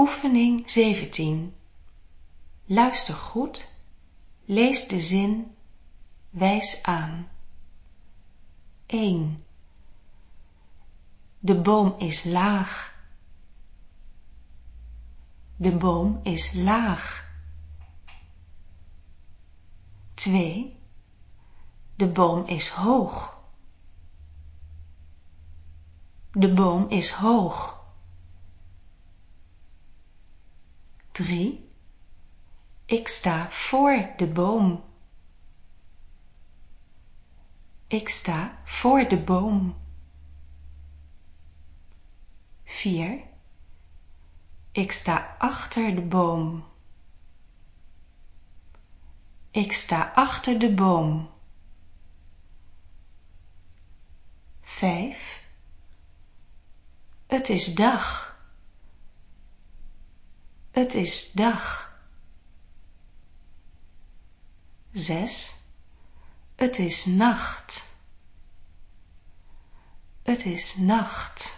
Oefening 17. Luister goed, lees de zin, wijs aan. 1. De boom is laag. De boom is laag. 2. De boom is hoog. De boom is hoog. 3. Ik sta voor de boom. Ik sta voor de boom. 4. Ik sta achter de boom. Ik sta achter de boom. 5. Het is dag. Het is dag. 6. Het is nacht. Het is nacht.